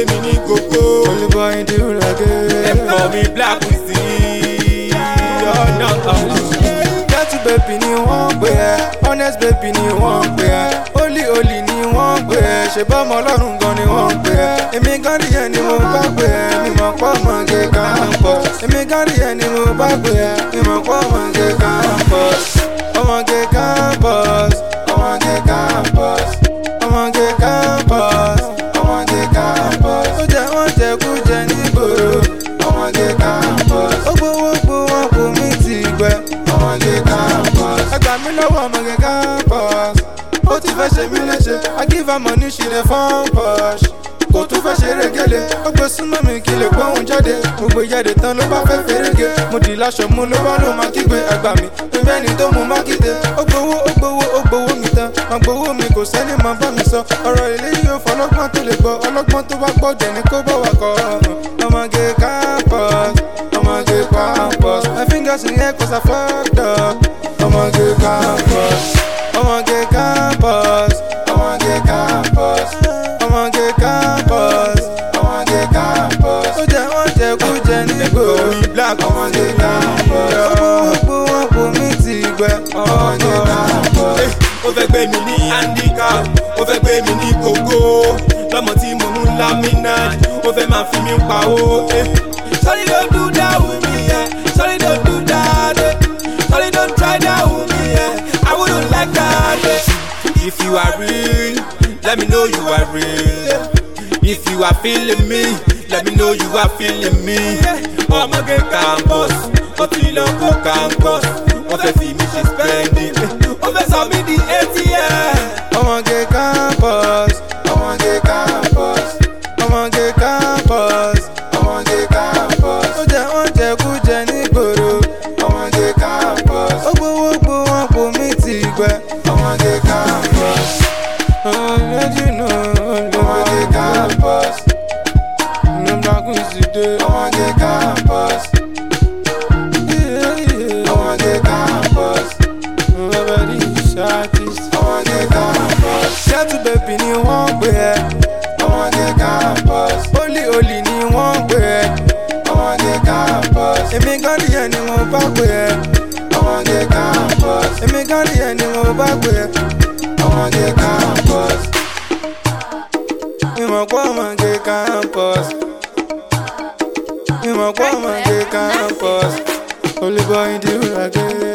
mi ní kókó. Only boy in the reggae. Ẹ kọ́ mi Black Wizzy. Ọ̀nà Dirty baby ni wọ́n pè ẹ́, honest baby ni wọ́n pè ẹ́, holy ni wọ́n pè ẹ́, ṣe bọ́mọ ọlọ́run gan ni wọ́n pè ẹ́. Èmi gan rí ẹ ni mo bá pè ẹ́, mi mọ̀ pọ́ ọmọge campus. Èmi gan rí ẹ ni mo bá pè ẹ́, mi mọ̀ pọ́ ọmọge campus. Ọmọge campus, ọmọge campus, ọmọge campus, ọmọge campus. Ó jẹ wọ́n jẹkújẹ nígboro, ọmọge campus. Ó gbowó wọn kò mí ti gbẹ, ọmọge campus. Ẹ gbà mí lọ́wọ́ ọmọge campus. Ó ti fẹ́ ṣe mí léṣe, I give her money she dey form push. Kò tún fẹ́ ṣe régele, ó gbé súnmọ́ mi kí lè gbóhùn jáde. Gbogbo ìjáde tán ló bá fẹ́ fèrègé. Mo dì láṣọ mú ló bá ló máa kígbe. Ẹgbà mi, ìbẹ́ni tó mú mákìdé. Ó gbowó mi tán. Máa gbowó mi kò sẹ́ni máa bá mi sọ. Ọ̀rọ̀ eléyìí ò fọlọ́gbọ́n tó lè gbọ́. Ọlọ́gbọ́n tó bá gbọ́ dẹ̀ ní kó bá wà kọ́. Ọmọge campus, ọmọge campus. My fingers in air cause I fucked up. Ọmọge campus, ọmọge campus, ọmọge campus, ọmọge campus, ọmọge campus. Ó jẹ wọ́n jẹkújẹ nígboro, Black ọmọge campus. Gbogbo wọn kò mí ti gbẹ, ọmọge campus. ó fẹ́ gbé mi ní handicap, ó fẹ́ gbé mi ní kókó. Lọ́mọ tí mo mú laminate, ó fẹ́ máa fi mí pawó. Sorry don't do that with me, yeah. Sorry don't do that, eh. Sorry don't try that with me, yeah. I wouldn't like that, eh. If you are real, let me know you are real. If you are feeling me, let me know you are feeling me. Ọmọge campus, ó ti lọ kó campus. Wọ́n fẹ́ fi mi ṣe spending, wọ́n fẹ́ sọ mí di ATM. Ọmọge campus, ọmọge campus, ọmọge campus, ọmọge campus. Ó jẹ wọ́n jẹkújẹ nígboro, ọmọge campus. Ó gbowó wọn kò mí ti gbẹ, ọmọge campus. Ọmọge campus, no Black Wizzy dey, ọmọge campus. Ọmọge campus, everybody artist, ọmọge campus. Dirty baby ni wọ́n pè ẹ́, ọmọge campus. Holy ni wọ́n pè ẹ́, ọmọge campus. Èmi gan rí ẹ ni mo bá pè ẹ́, ọmọge campus. Èmi gan rí ẹ ni mo bá pè ẹ́, ọmọge campus. Mi mọ̀ pé ọmọge campus. Mi mọ̀ pé ọmọge campus. Only boy in the reggae.